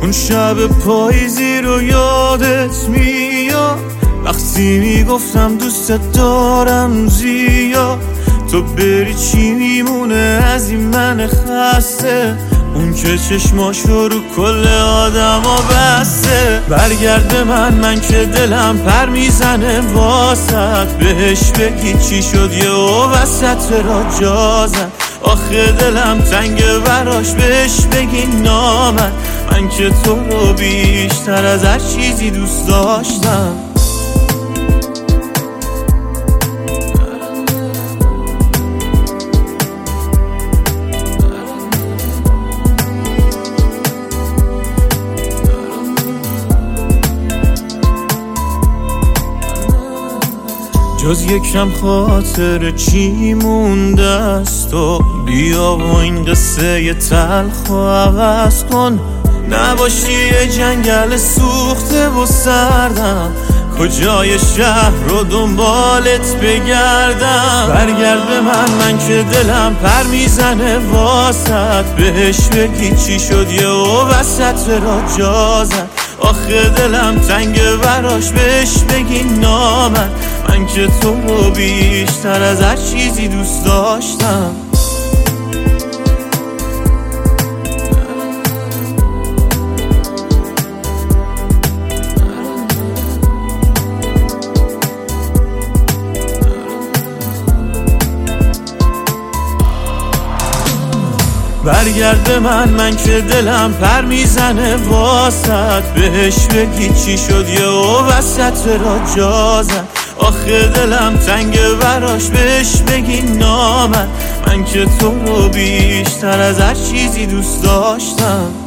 اون شب پاییزی رو یادت میاد وقتی میگفتم دوست دارم زیاد تو بری چی میمونه از این من خسته اون که چشماشو رو کل آدما بسته برگرد من که دلم پر میزنه واسط بهش بگی چی شد یه وسط را جازم آخه دلم تنگه براش بهش بگی نامد من که تو رو بیشتر از هر چیزی دوست داشتم جز یکم خاطر چی مونده است و بیا و این قصه ی تلخ و عوض کن نباشی یه جنگل سوخته و سردم کجای شهر رو دنبالت بگردم برگرد به من که دلم پر میزنه واسط بهش بگی چی شد یه وسط را جازم آخه دلم تنگه براش بهش بگی نامد من که تو رو بیشتر از هر چیزی دوست داشتم برگرد به من که دلم پر میزنه واسط بهش بگی چی شد یه وسط را جازم آخه دلم تنگه براش بهش بگی نامد من که تو رو بیشتر از هر چیزی دوست داشتم